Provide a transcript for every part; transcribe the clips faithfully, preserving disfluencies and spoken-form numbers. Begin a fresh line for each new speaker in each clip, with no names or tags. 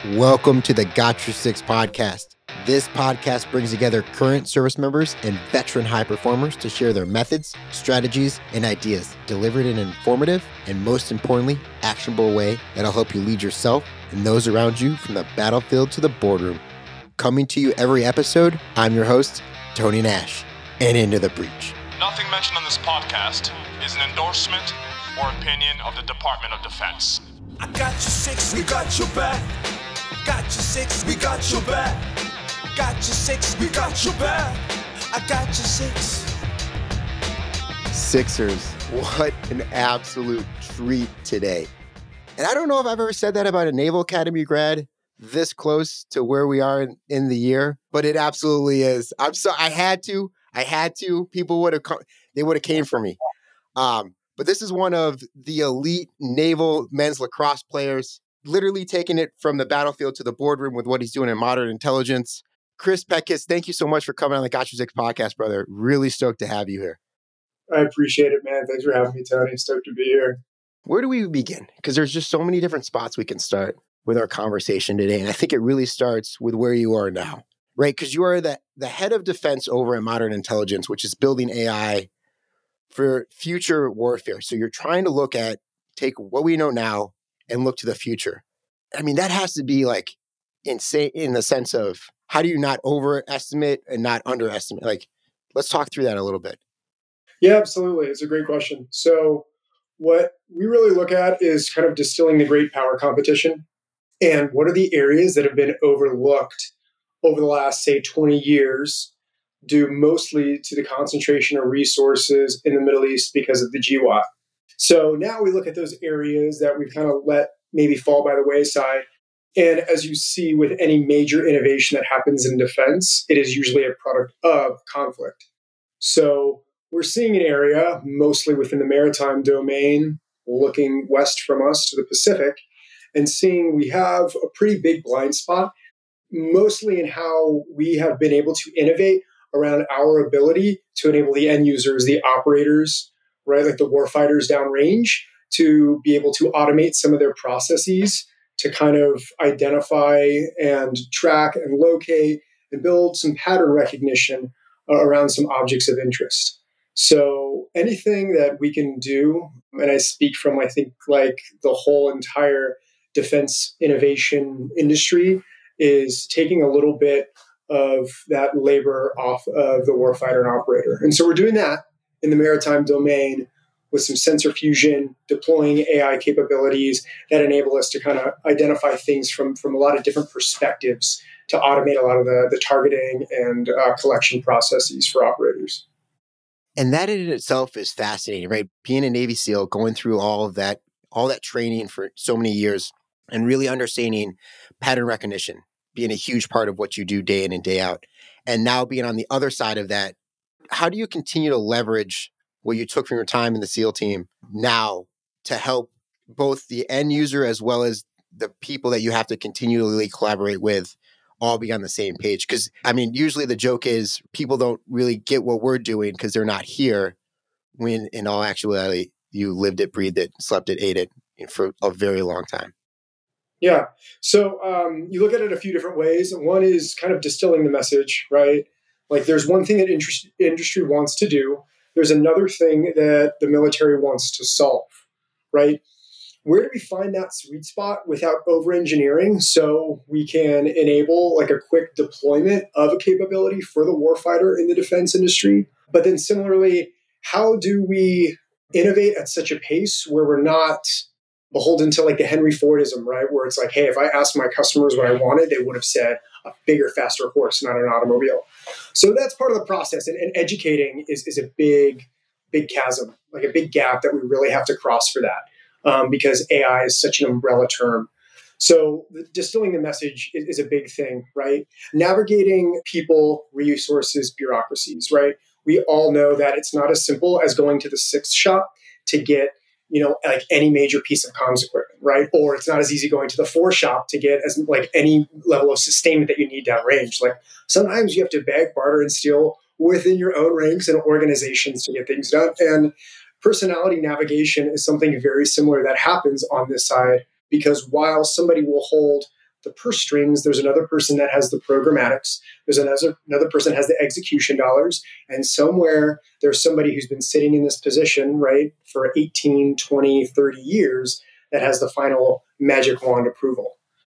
Welcome to the Got Your Six podcast. This podcast brings together current service members and veteran high performers to share their methods, strategies, and ideas, delivered in an informative and, most importantly, actionable way that'll help you lead yourself and those around you from the battlefield to the boardroom. Coming to you every episode, I'm your host, Tony Nash, and Into the Breach.
Nothing mentioned on this podcast is an endorsement or opinion of the Department of Defense.
I got your six, we got your back. Got your six, we got your back. Got your six, we got your back. I got your six.
Sixers, what an absolute treat today. And I don't know if I've ever said that about a Naval Academy grad this close to where we are in, in the year, but it absolutely is. I'm so I had to, I had to. People would have come, they would have came for me. Um, but this is one of the elite naval men's lacrosse players, literally taking it from the battlefield to the boardroom with what he's doing in modern intelligence. Chris Petkus, thank you so much for coming on the Got Your Six podcast, brother. Really stoked to have you here.
I appreciate it, man. Thanks for having me, Tony. Stoked to be here.
Where do we begin? Because there's just so many different spots we can start with our conversation today. And I think it really starts with where you are now, right? Because you are the, the head of defense over at Modern Intelligence, which is building A I for future warfare. So you're trying to look at, take what we know now and look to the future. I mean, that has to be like insane in the sense of how do you not overestimate and not underestimate? Like, let's talk through that a little bit.
Yeah, absolutely. It's a great question. So what we really look at is kind of distilling the great power competition and what are the areas that have been overlooked over the last, say, twenty years, due mostly to the concentration of resources in the Middle East because of the G W O T. So now we look at those areas that we've kind of let maybe fall by the wayside. And as you see with any major innovation that happens in defense, it is usually a product of conflict. So we're seeing an area, mostly within the maritime domain, looking west from us to the Pacific, and seeing we have a pretty big blind spot, mostly in how we have been able to innovate around our ability to enable the end users, the operators, right, like the warfighters downrange, to be able to automate some of their processes to kind of identify and track and locate and build some pattern recognition uh, around some objects of interest. So anything that we can do, and I speak from, I think, like the whole entire defense innovation industry, is taking a little bit of that labor off of the warfighter and operator. And so we're doing that in the maritime domain with some sensor fusion, deploying A I capabilities that enable us to kind of identify things from, from a lot of different perspectives to automate a lot of the, the targeting and uh, collection processes for operators.
And that in itself is fascinating, right? Being a Navy SEAL, going through all of that, all that training for so many years and really understanding pattern recognition, being a huge part of what you do day in and day out. And now being on the other side of that, how do you continue to leverage what you took from your time in the SEAL team now to help both the end user as well as the people that you have to continually collaborate with all be on the same page? Because, I mean, usually the joke is people don't really get what we're doing because they're not here, when in all actuality, you lived it, breathed it, slept it, ate it for a very long time.
Yeah. So um, you look at it a few different ways. One is kind of distilling the message, right? Like there's one thing that interest, industry wants to do. There's another thing that the military wants to solve, right? Where do we find that sweet spot without over-engineering so we can enable like a quick deployment of a capability for the warfighter in the defense industry? But then similarly, how do we innovate at such a pace where we're not beholden to like the Henry Fordism, right? Where it's like, hey, if I asked my customers what I wanted, they would have said a bigger, faster horse, not an automobile. So that's part of the process. And, and educating is, is a big, big chasm, like a big gap that we really have to cross for that um, because A I is such an umbrella term. So the, distilling the message is, is a big thing, right? Navigating people, resources, bureaucracies, right? We all know that it's not as simple as going to the sixth shop to get you know, like any major piece of comms equipment, right? Or it's not as easy going to the four shop to get as like any level of sustainment that you need downrange. Like sometimes you have to beg, barter, and steal within your own ranks and organizations to get things done. And personality navigation is something very similar that happens on this side, because while somebody will hold the purse strings. There's another person that has the programmatics. There's another, another person that has the execution dollars. And somewhere there's somebody who's been sitting in this position, right, for eighteen, twenty, thirty years that has the final magic wand approval.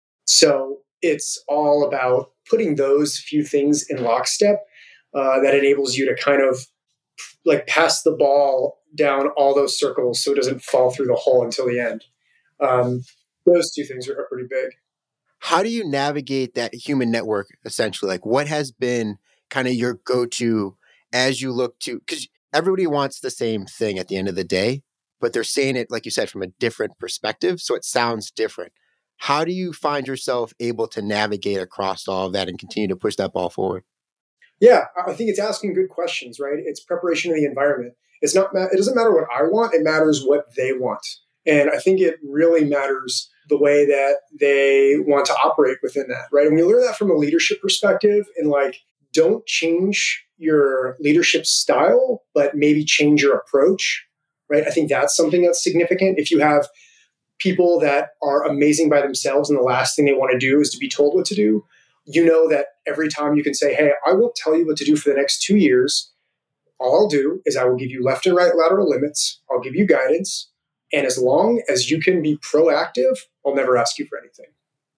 So it's all about putting those few things in lockstep uh, that enables you to kind of like pass the ball down all those circles so it doesn't fall through the hole until the end. Um, those two things are pretty big.
How do you navigate that human network essentially? Like what has been kind of your go-to as you look to, because everybody wants the same thing at the end of the day, but they're saying it, like you said, from a different perspective. So it sounds different. How do you find yourself able to navigate across all of that and continue to push that ball forward?
Yeah, I think it's asking good questions, right? It's preparation of the environment. It's not, it doesn't matter what I want. It matters what they want. And I think it really matters the way that they want to operate within that, right? And when you learn that from a leadership perspective and like, don't change your leadership style, but maybe change your approach, right? I think that's something that's significant. If you have people that are amazing by themselves and the last thing they want to do is to be told what to do, you know that every time you can say, hey, I won't tell you what to do for the next two years. All I'll do is I will give you left and right lateral limits. I'll give you guidance. And as long as you can be proactive, I'll never ask you for anything.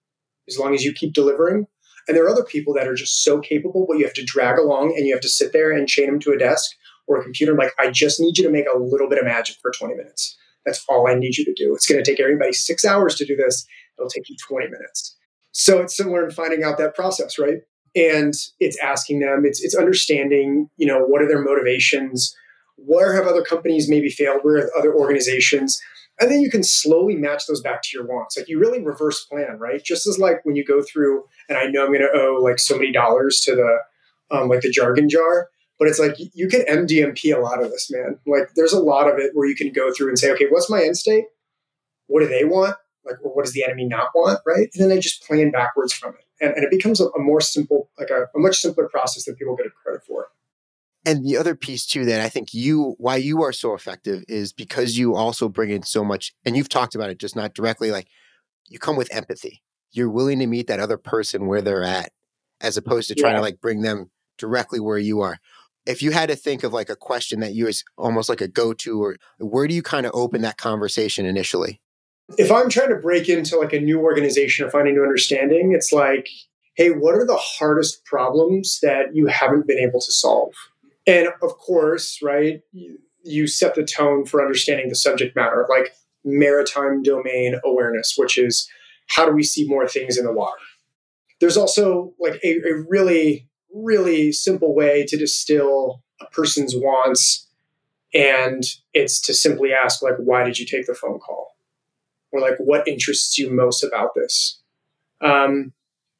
As long as you keep delivering. And there are other people that are just so capable, but you have to drag along and you have to sit there and chain them to a desk or a computer. I'm like, I just need you to make a little bit of magic for twenty minutes. That's all I need you to do. It's going to take everybody six hours to do this. It'll take you twenty minutes. So it's similar in finding out that process, right? And it's asking them, it's it's understanding, you know, what are their motivations? Where have other companies maybe failed? Where are other organizations? And then you can slowly match those back to your wants. Like you really reverse plan, right? Just as like when you go through, and I know I'm going to owe like so many dollars to the, um, like the jargon jar, but it's like you can M D M P a lot of this, man. Like there's a lot of it where you can go through and say, okay, what's my end state? What do they want? Like, or what does the enemy not want, right? And then they just plan backwards from it. And, and it becomes a, a more simple, like a, a much simpler process than people get credit for.
And the other piece too that I think you, why you are so effective is because you also bring in so much, and you've talked about it, just not directly, like you come with empathy. You're willing to meet that other person where they're at, as opposed to trying yeah. to like bring them directly where you are. If you had to think of like a question that you is almost like a go-to, or where do you kind of open that conversation initially?
If I'm trying to break into like a new organization or find a new understanding, it's like, hey, what are the hardest problems that you haven't been able to solve? And of course, right, you, you set the tone for understanding the subject matter, like maritime domain awareness, which is how do we see more things in the water? There's also like a, a really, really simple way to distill a person's wants. And it's to simply ask, like, why did you take the phone call? Or like, what interests you most about this? Um,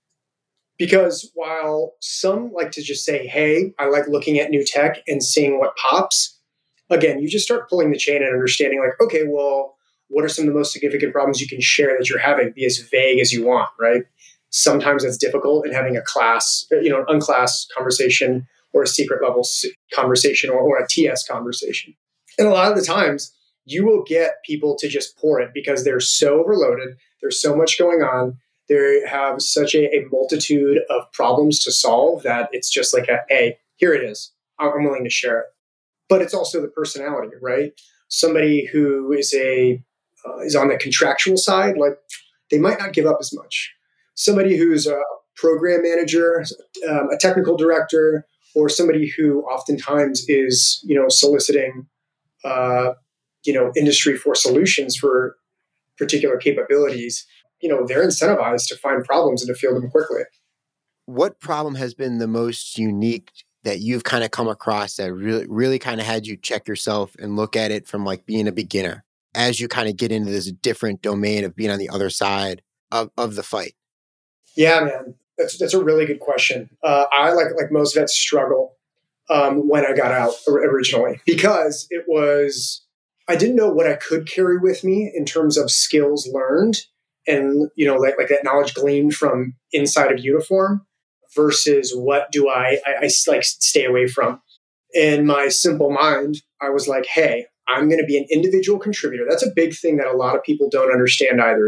because while some like to just say, hey, I like looking at new tech and seeing what pops, again, you just start pulling the chain and understanding like, okay, well, what are some of the most significant problems you can share that you're having? Be as vague as you want, right? Sometimes it's difficult in having a class, you know, an unclass conversation or a secret level conversation or, or a T S conversation. And a lot of the times you will get people to just pour it because they're so overloaded. There's so much going on. They have such a, a multitude of problems to solve that it's just like, a, hey, here it is. I'm willing to share it. But it's also the personality, right? Somebody who is a uh, is on the contractual side, like they might not give up as much. Somebody who's a program manager, um, a technical director, or somebody who oftentimes is, you know, soliciting, uh, you know, industry for solutions for particular capabilities. You know, they're incentivized to find problems and to field them quickly.
What problem has been the most unique that you've kind of come across that really, really kind of had you check yourself and look at it from like being a beginner as you kind of get into this different domain of being on the other side of, of the fight?
Yeah, man, that's that's a really good question. Uh, I like like most vets struggle um, when I got out originally because it was I didn't know what I could carry with me in terms of skills learned and you know like like that knowledge gleaned from inside of uniform versus what do I I, I like stay away from. In my simple mind, I was like, hey, I'm going to be an individual contributor. That's a big thing that a lot of people don't understand either. Is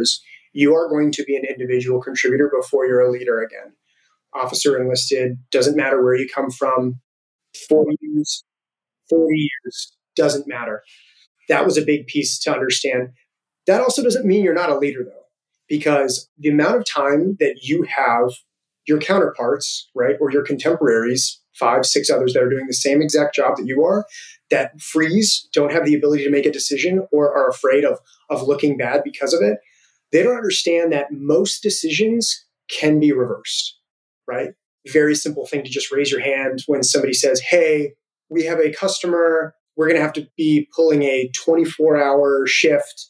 you are going to be an individual contributor before you're a leader again. Officer enlisted, doesn't matter where you come from, forty years, forty years, doesn't matter. That was a big piece to understand. That also doesn't mean you're not a leader, though, because the amount of time that you have your counterparts, right, or your contemporaries, five, six others that are doing the same exact job that you are, that freeze, don't have the ability to make a decision, or are afraid of, of looking bad because of it, they don't understand that most decisions can be reversed, right? Very simple thing to just raise your hand when somebody says, hey, we have a customer, we're going to have to be pulling a twenty-four hour shift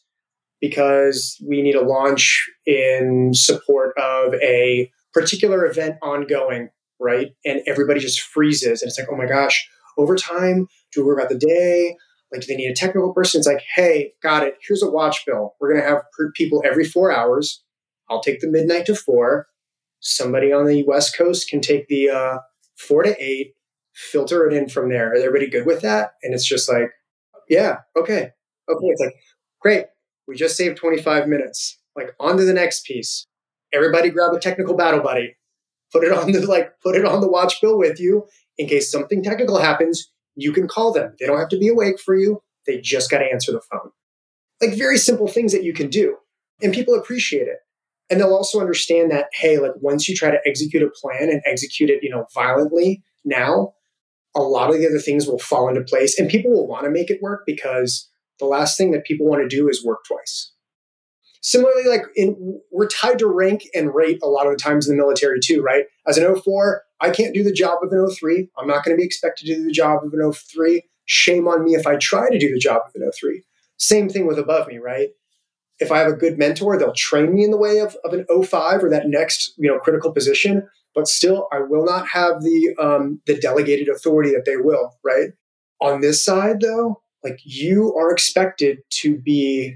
because we need a launch in support of a particular event ongoing, right? And everybody just freezes. And it's like, oh my gosh, overtime? Do we worry about the day? Like, do they need a technical person? It's like, hey, got it. Here's a watch bill. We're going to have people every four hours. I'll take the midnight to four. Somebody on the West Coast can take the uh, four to eight, filter it in from there. Is everybody good with that? And it's just like, yeah, okay. Okay. It's like, great. We just saved twenty-five minutes. Like, on to the next piece. Everybody grab a technical battle buddy. Put it on the like, put it on the watch bill with you in case something technical happens. You can call them. They don't have to be awake for you. They just got to answer the phone. Like, very simple things that you can do, and people appreciate it. And they'll also understand that, hey, like, once you try to execute a plan and execute it, you know, violently now, a lot of the other things will fall into place, and people will want to make it work because the last thing that people want to do is work twice. Similarly, like in, we're tied to rank and rate a lot of the times in the military too, right? As an oh four, I can't do the job of an oh three. I'm not going to be expected to do the job of an oh three. Shame on me if I try to do the job of an oh three. Same thing with above me, right? If I have a good mentor, they'll train me in the way of, of an oh five or that next, you know, critical position, but still I will not have the um, the delegated authority that they will, right? On this side, though, like, you are expected to be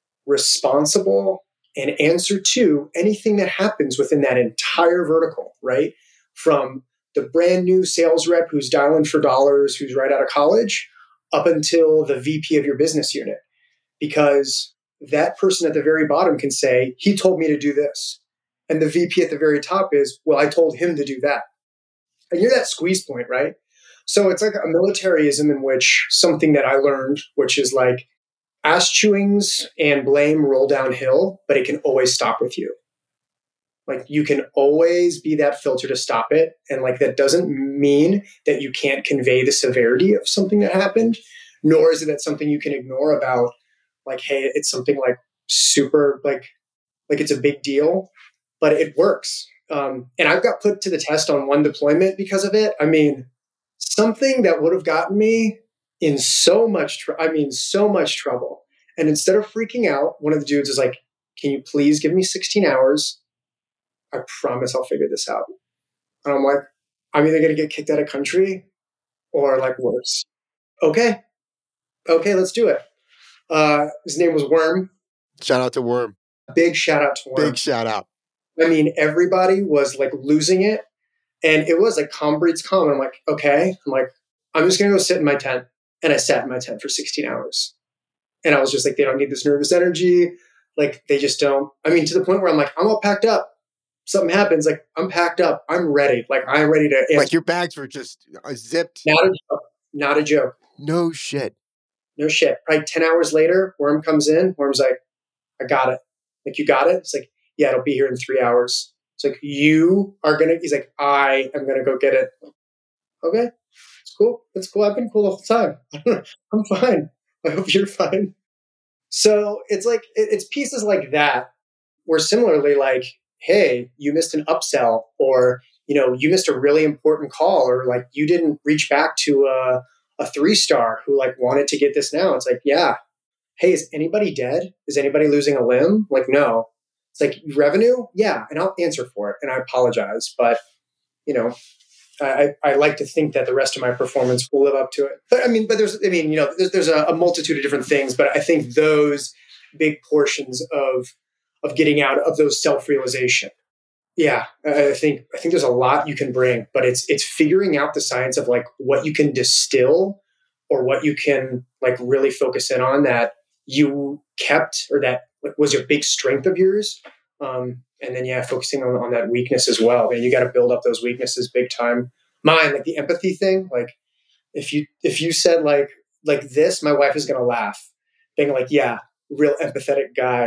responsible and answer to anything that happens within that entire vertical, right? From the brand new sales rep who's dialing for dollars, who's right out of college, up until the V P of your business unit. Because that person at the very bottom can say, he told me to do this. And the V P at the very top is, well, I told him to do that. And you're that squeeze point, right? So it's like a militarism in which something that I learned, which is like, ass chewings and blame roll downhill, but it can always stop with you. Like, you can always be that filter to stop it. And like, that doesn't mean that you can't convey the severity of something that happened, nor is it that something you can ignore about like, hey, it's something like super, like, like it's a big deal, but it works. Um, and I've got put to the test on one deployment because of it. I mean, something that would have gotten me in so much, tr- I mean, so much trouble. And instead of freaking out, one of the dudes is like, can you please give me sixteen hours? I promise I'll figure this out. And I'm like, I'm either going to get kicked out of country or like worse. Okay. Okay, let's do it. Uh, his name was Worm.
Shout out to Worm.
Big shout out to Worm.
Big shout out.
I mean, everybody was like losing it. And it was like calm breeds calm. And I'm like, okay. I'm like, I'm just going to go sit in my tent. And I sat in my tent for sixteen hours. And I was just like, they don't need this nervous energy. Like, they just don't. I mean, to the point where I'm like, I'm all packed up. Something happens, like, I'm packed up. I'm ready. Like, I'm ready to answer.
Like, your bags were just uh, zipped.
Not a joke. Not a joke.
No shit.
No shit. Probably ten hours later, Worm comes in. Worm's like, I got it. Like, you got it? It's like, yeah, it'll be here in three hours. It's like, you are going to, he's like, I am going to go get it. Okay. It's cool. It's cool. I've been cool the whole time. I'm fine. I hope you're fine. So it's like, it, it's pieces like that where similarly, like, hey, you missed an upsell, or, you know, you missed a really important call, or like you didn't reach back to a, a three-star who like wanted to get this now. It's like, yeah. Hey, is anybody dead? Is anybody losing a limb? Like, no. It's like, revenue? Yeah. And I'll answer for it. And I apologize. But, you know, I, I like to think that the rest of my performance will live up to it. But I mean, but there's, I mean, you know, there's, there's a, a multitude of different things, but I think those big portions of, of getting out of those self-realization. Yeah. I think, I think there's a lot you can bring, but it's, it's figuring out the science of like what you can distill or what you can like really focus in on that you kept, or that what was your big strength of yours? Um, and then, yeah, focusing on, on that weakness as well. Man, you got to build up those weaknesses big time. Mine, like the empathy thing, like if you, if you said like, like this, my wife is going to laugh. Being like, yeah, real empathetic guy.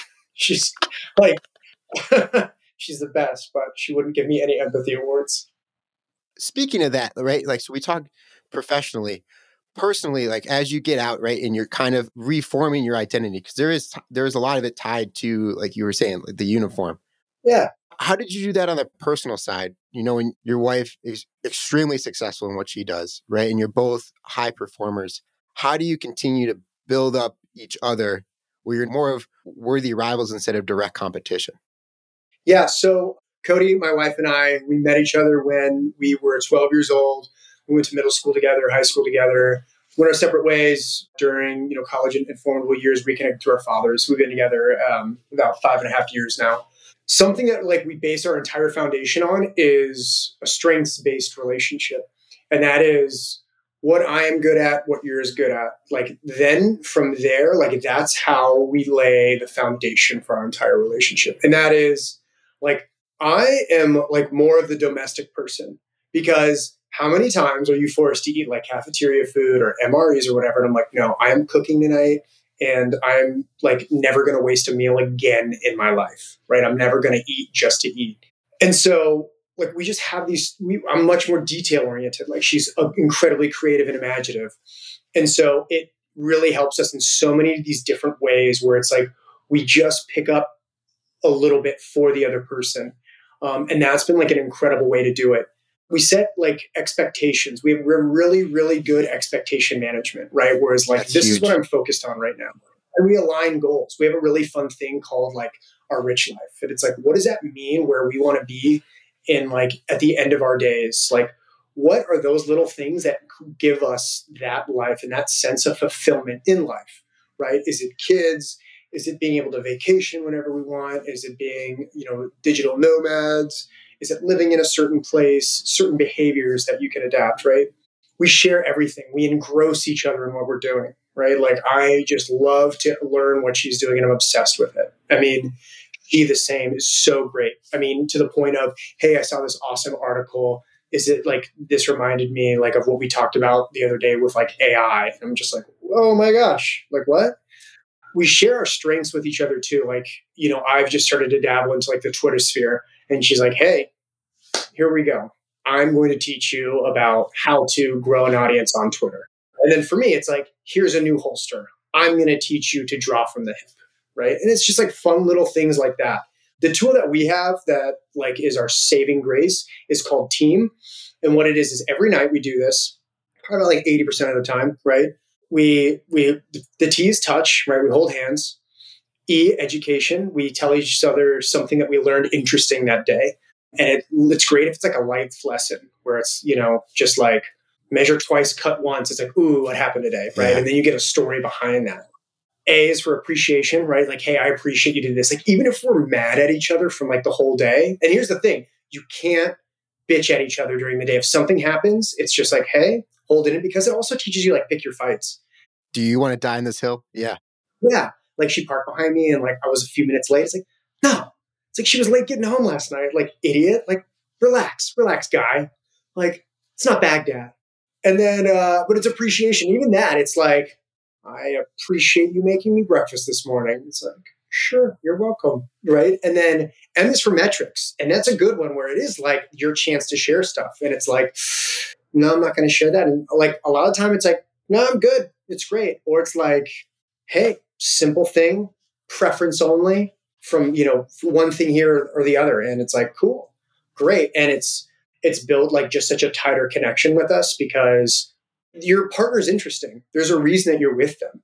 She's like, she's the best, but she wouldn't give me any empathy awards.
Speaking of that, right? Like, so we talk professionally, personally, like as you get out, right, and you're kind of reforming your identity, because there is there is a lot of it tied to, like you were saying, like the uniform.
Yeah.
How did you do that on the personal side? You know, when your wife is extremely successful in what she does, right, and you're both high performers, how do you continue to build up each other where you're more of worthy rivals instead of direct competition?
Yeah. So Cody, my wife and I, we met each other when we were twelve years old. We went to middle school together, high school together, went our separate ways during, you know, college and, and formidable years, reconnected to our fathers. We've been together um, about five and a half years now. Something that like we base our entire foundation on is a strengths-based relationship. And that is what I am good at, what you're is good at. Like then from there, like that's how we lay the foundation for our entire relationship. And that is like, I am like more of the domestic person, because how many times are you forced to eat like cafeteria food or M R Es or whatever? And I'm like, no, I am cooking tonight and I'm like never going to waste a meal again in my life, right? I'm never going to eat just to eat. And so like we just have these, we, I'm much more detail oriented. Like she's uh, incredibly creative and imaginative. And so it really helps us in so many of these different ways where it's like, we just pick up a little bit for the other person. Um, and that's been like an incredible way to do it. We set like expectations. We, we're really, really good expectation management, right? Whereas like,
That's
this
huge.
is what I'm focused on right now. And we align goals. We have a really fun thing called like our rich life. And it's like, what does that mean where we want to be in like at the end of our days? Like, what are those little things that give us that life and that sense of fulfillment in life, right? Is it kids? Is it being able to vacation whenever we want? Is it being, you know, digital nomads? Is it living in a certain place, certain behaviors that you can adapt, right? We share everything. We engross each other in what we're doing, right? Like I just love to learn what she's doing and I'm obsessed with it. I mean, she the same is so great. I mean, to the point of, hey, I saw this awesome article. Is it like, this reminded me like of what we talked about the other day with like A I. And I'm just like, oh my gosh, like what? We share our strengths with each other too. Like, you know, I've just started to dabble into like the Twitter sphere and she's like, hey, here we go. I'm going to teach you about how to grow an audience on Twitter. And then for me, it's like, here's a new holster. I'm going to teach you to draw from the hip, right? And it's just like fun little things like that. The tool that we have that like is our saving grace is called Team. And what it is, is every night we do this, probably like eighty percent of the time, right? We, we, the T is touch, right? We hold hands. E, education. We tell each other something that we learned interesting that day. And it, it's great if it's like a life lesson where it's, you know, just like measure twice, cut once. It's like, ooh, what happened today, right?
Yeah.
And then you get a story behind that. A is for appreciation, right? Like, hey, I appreciate you did this. Like, even if we're mad at each other from like the whole day. And here's the thing, you can't bitch at each other during the day. If something happens, it's just like, hey, hold it in, because it also teaches you like pick your fights.
Do you want to die in this hill? Yeah.
Yeah. Like she parked behind me and like I was a few minutes late. It's like, no. It's like she was late getting home last night. Like, idiot. Like, relax, relax, guy. Like, it's not Baghdad. And then, uh, but it's appreciation. Even that, it's like, I appreciate you making me breakfast this morning. It's like, sure, you're welcome. Right. And then M is for metrics. And that's a good one where it is like your chance to share stuff. And it's like, no, I'm not going to share that. And like a lot of time it's like, no, I'm good. It's great. Or it's like, hey, simple thing, preference only from, you know, one thing here or the other. And it's like, cool, great. And it's, it's built like just such a tighter connection with us because your partner's interesting. There's a reason that you're with them.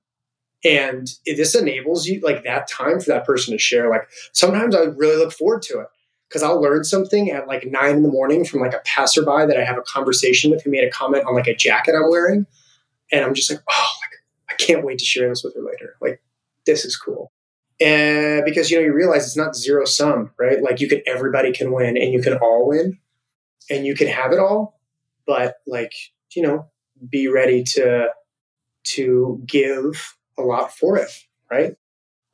And this enables you like that time for that person to share. Like sometimes I really look forward to it because I'll learn something at like nine in the morning from like a passerby that I have a conversation with who made a comment on like a jacket I'm wearing. And I'm just like, oh, like, I can't wait to share this with her later. Like, this is cool. And because, you know, you realize it's not zero sum, right? Like you can, everybody can win and you can all win and you can have it all, but like, you know, be ready to, to give a lot for it, right?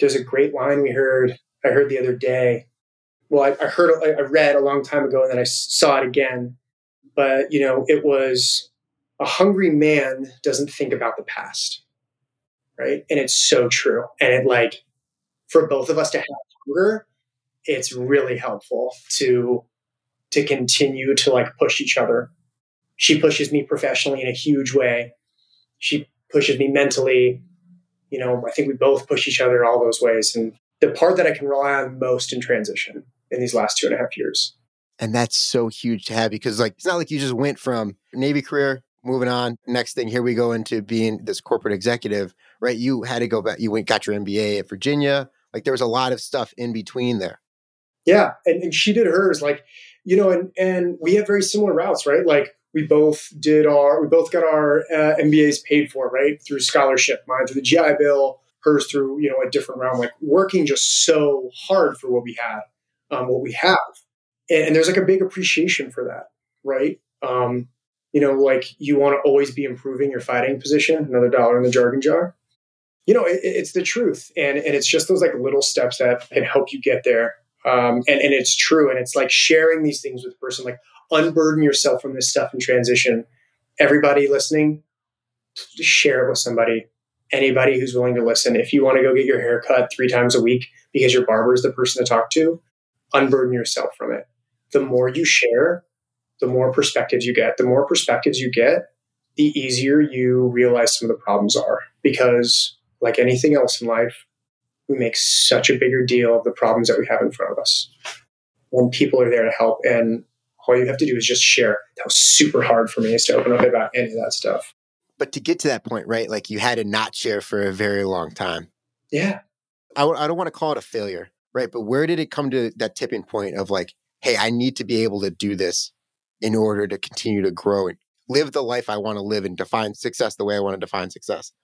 there's a great line we heard, I heard the other day. Well, I, I heard, I read a long time ago and then I saw it again. But, you know, it was a hungry man doesn't think about the past. Right. And it's so true. And it like, for both of us to have hunger, it's really helpful to, to continue to like push each other. She pushes me professionally in a huge way. She pushes me mentally. You know, I think we both push each other in all those ways. And the part that I can rely on most in transition in these last two and a half years.
And that's so huge to have because like, it's not like you just went from Navy career, moving on. Next thing, here we go into being this corporate executive, right? You had to go back. You went, got your M B A at Virginia. Like there was a lot of stuff in between there.
Yeah. And, and she did hers like, you know, and, and we have very similar routes, right? Like we both did our, we both got our uh, M B As paid for, right? Through scholarship, mine through the G I Bill, hers through, you know, a different realm, like working just so hard for what we had, um, what we have. And, and there's like a big appreciation for that, right? Um, you know, like you want to always be improving your fighting position, another dollar in the jargon jar. You know, it, it's the truth. And, and it's just those like little steps that can help you get there. Um, and, and it's true. And it's like sharing these things with a person, like unburden yourself from this stuff in transition. Everybody listening, just share it with somebody, anybody who's willing to listen. If you want to go get your hair cut three times a week because your barber is the person to talk to, unburden yourself from it. The more you share, the more perspectives you get. The more perspectives you get, the easier you realize some of the problems are. Because like anything else in life, we make such a bigger deal of the problems that we have in front of us. When people are there to help, and all you have to do is just share. That was super hard for me, is to open up about any of that stuff.
But to get to that point, right, like you had to not share for a very long time.
Yeah.
I, w- I don't want to call it a failure, right? But where did it come to that tipping point of like, hey, I need to be able to do this in order to continue to grow and live the life I want to live and define success the way I want to define success?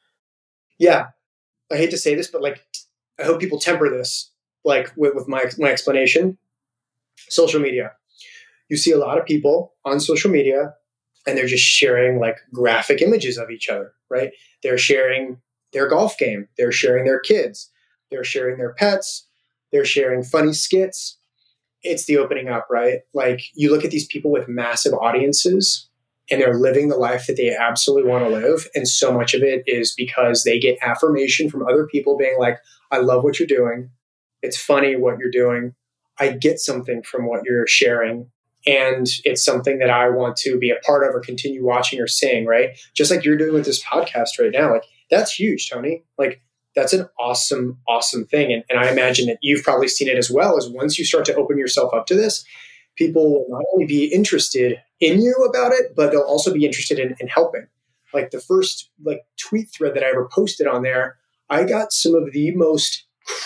Yeah. I hate to say this, but like, I hope people temper this, like with, with my, my explanation. Social media. You see a lot of people on social media and they're just sharing like graphic images of each other, right? They're sharing their golf game. They're sharing their kids. They're sharing their pets. They're sharing funny skits. It's the opening up, right? Like you look at these people with massive audiences and they're living the life that they absolutely want to live. And so much of it is because they get affirmation from other people being like, I love what you're doing. It's funny what you're doing. I get something from what you're sharing. And it's something that I want to be a part of or continue watching or seeing, right? Just like you're doing with this podcast right now. Like that's huge, Tony. Like that's an awesome, awesome thing. And, and I imagine that you've probably seen it as well, as once you start to open yourself up to this, people will not only be interested in you about it, but they'll also be interested in, in helping. Like the first like tweet thread that I ever posted on there, I got some of the most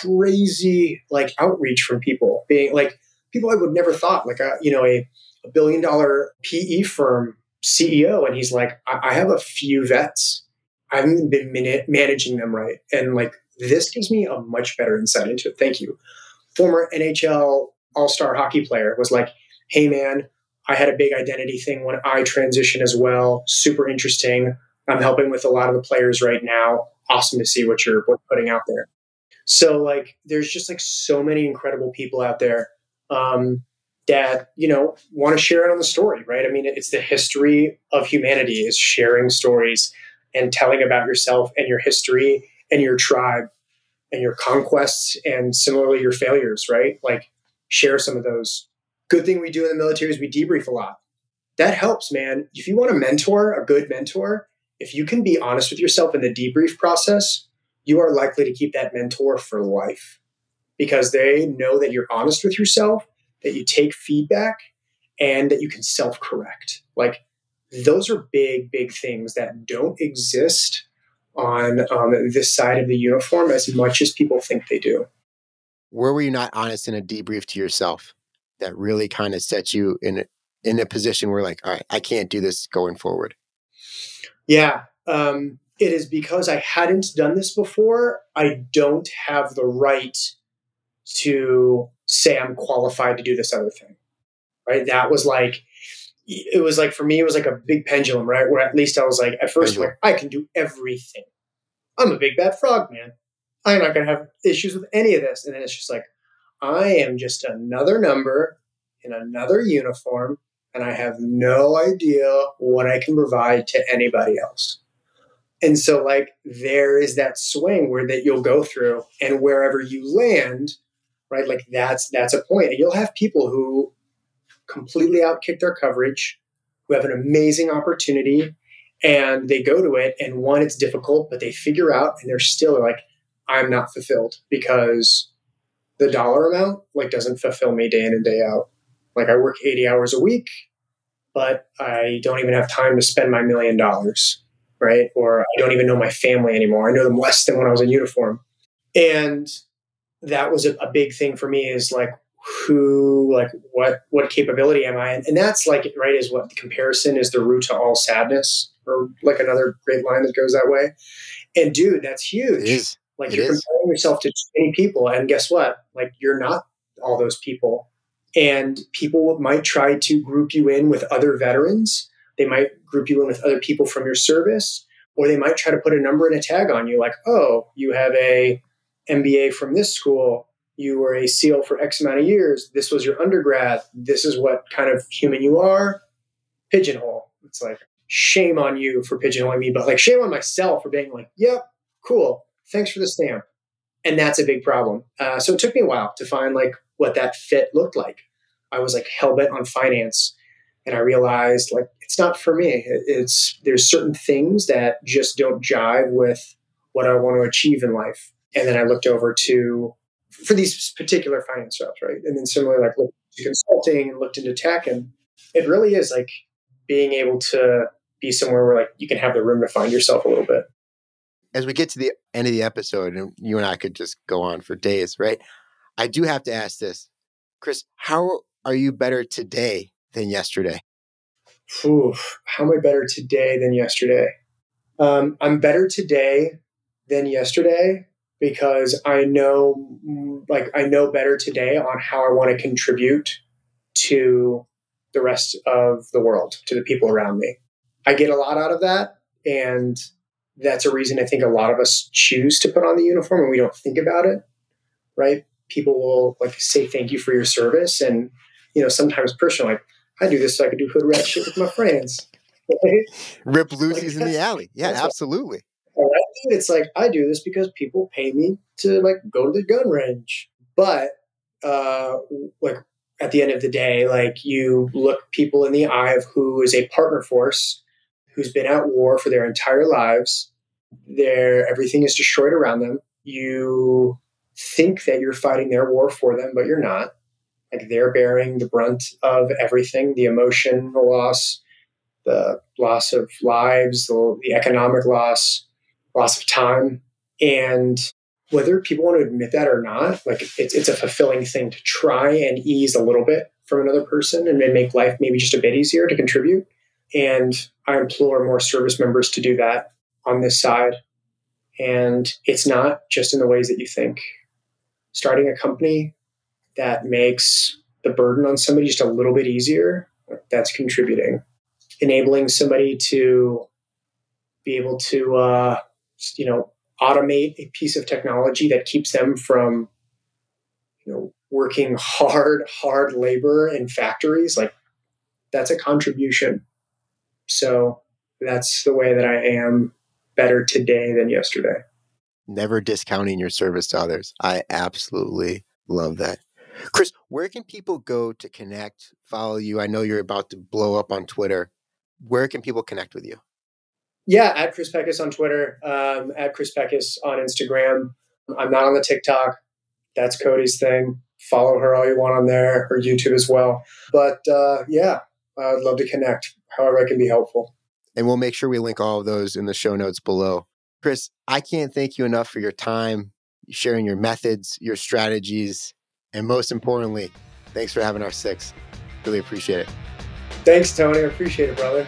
crazy like outreach from people being like people I would never thought, like a, you know, a, a billion dollar P E firm C E O. And he's like, I, I have a few vets. I haven't been man- managing them right. And like, this gives me a much better insight into it. Thank you. Former N H L all-star hockey player was like, hey man, I had a big identity thing when I transitioned as well. Super interesting. I'm helping with a lot of the players right now. Awesome to see what you're putting out there. So like, there's just like so many incredible people out there um, that, you know, want to share it on the story, right? I mean, it's the history of humanity is sharing stories and telling about yourself and your history and your tribe and your conquests and similarly your failures, right? Like share some of those. Good thing we do in the military is we debrief a lot. That helps, man. If you want a mentor, a good mentor, if you can be honest with yourself in the debrief process, you are likely to keep that mentor for life because they know that you're honest with yourself, that you take feedback, and that you can self-correct. Like those are big, big things that don't exist on um, this side of the uniform as much as people think they do.
Where were you not honest in a debrief to yourself that really kind of set you in a, in a position where like, all right, I can't do this going forward?
Yeah. Um, it is because I hadn't done this before. I don't have the right to say I'm qualified to do this other thing, right? That was like, it was like, for me, it was like a big pendulum, right? Where at least I was like, at first, like, I can do everything. I'm a big bad frog, man. I'm not going to have issues with any of this. And then it's just like, I am just another number in another uniform, and I have no idea what I can provide to anybody else. And so like there is that swing where that you'll go through, and wherever you land, right? Like that's that's a point. And you'll have people who completely outkick their coverage, who have an amazing opportunity, and they go to it, and one, it's difficult, but they figure out, and they're still like, I'm not fulfilled because the dollar amount like doesn't fulfill me day in and day out. Like I work eighty hours a week, but I don't even have time to spend my million dollars, right? Or I don't even know my family anymore. I know them less than when I was in uniform. And that was a, a big thing for me, is like, who, like what, what capability am I? And, and that's like, right, is what the comparison is the root to all sadness, or like another great line that goes that way. And dude, that's huge.
It is.
Like
it
you're
is.
comparing yourself to many people, and guess what? Like you're not all those people. And people might try to group you in with other veterans. They might group you in with other people from your service, or they might try to put a number and a tag on you, like, oh, you have a M B A from this school. You were a SEAL for X amount of years. This was your undergrad. This is what kind of human you are. Pigeonhole. It's like, shame on you for pigeonholing me, but like shame on myself for being like, yep, cool. Thanks for the stamp. And that's a big problem. Uh, so it took me a while to find like what that fit looked like. I was like hell-bent on finance, and I realized like, it's not for me. It, it's, there's certain things that just don't jive with what I want to achieve in life. And then I looked over to, for these particular finance jobs, right? And then similarly, like looked into consulting and looked into tech. And it really is like being able to be somewhere where like you can have the room to find yourself a little bit.
As we get to the end of the episode, and you and I could just go on for days, right? I do have to ask this. Chris, how are you better today than yesterday?
Oof, how am I better today than yesterday? Um, I'm better today than yesterday because I know, like, I know better today on how I want to contribute to the rest of the world, to the people around me. I get a lot out of that, and that's a reason I think a lot of us choose to put on the uniform and we don't think about it, right? People will like say thank you for your service, and you know sometimes personally, like I do this so I can do hood rat shit with my friends. Right?
Rip Lucy's
like,
in the alley. Yeah, absolutely.
What, right? It's like I do this because people pay me to like go to the gun range. But uh, like at the end of the day, like you look people in the eye of who is a partner force, who's been at war for their entire lives. Their everything is destroyed around them. You think that you're fighting their war for them, but you're not. Like they're bearing the brunt of everything, the emotional loss, the loss of lives, the, the economic loss, loss of time. And whether people want to admit that or not, like it's it's a fulfilling thing to try and ease a little bit from another person and make life maybe just a bit easier to contribute. And I implore more service members to do that on this side. And it's not just in the ways that you think. Starting a company that makes the burden on somebody just a little bit easier, that's contributing. Enabling somebody to be able to, uh, you know, automate a piece of technology that keeps them from, you know, working hard, hard labor in factories, like that's a contribution. So that's the way that I am better today than yesterday.
Never discounting your service to others. I absolutely love that. Chris, where can people go to connect, follow you? I know you're about to blow up on Twitter. Where can people connect with you?
Yeah, at Chris Peckus on Twitter, um, at Chris Peckus on Instagram. I'm not on the TikTok. That's Cody's thing. Follow her all you want on there, or YouTube as well. But uh, yeah, I'd love to connect however I can be helpful.
And we'll make sure we link all of those in the show notes below. Chris, I can't thank you enough for your time, sharing your methods, your strategies, and most importantly, thanks for having our six. Really appreciate it.
Thanks, Tony. I appreciate it, brother.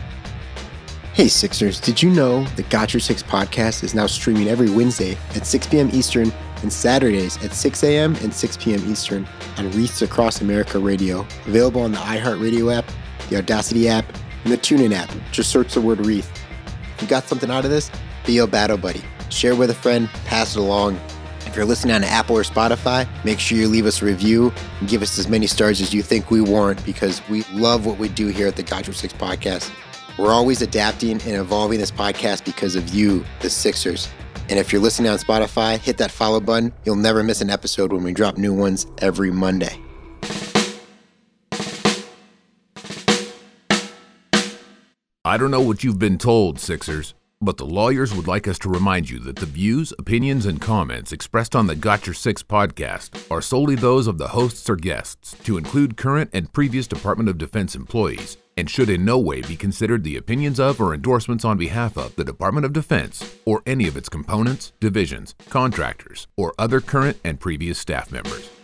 Hey, Sixers, did you know the Got Your Six podcast is now streaming every Wednesday at six p.m. Eastern and Saturdays at six a.m. and six p.m. Eastern on Wreaths Across America Radio, available on the iHeartRadio app, the Audacity app, and the TuneIn app. Just search the word Wreath. If you got something out of this, be a battle buddy. share with a friend, pass it along. If you're listening on Apple or Spotify, make sure you leave us a review and give us as many stars as you think we warrant, because we love what we do here at the Got Your Six podcast. We're always adapting and evolving this podcast because of you, the Sixers. And if you're listening on Spotify, hit that follow button. You'll never miss an episode when we drop new ones every Monday.
I don't know what you've been told, Sixers, but the lawyers would like us to remind you that the views, opinions, and comments expressed on the Got Your Six podcast are solely those of the hosts or guests, to include current and previous Department of Defense employees, and should in no way be considered the opinions of or endorsements on behalf of the Department of Defense or any of its components, divisions, contractors, or other current and previous staff members.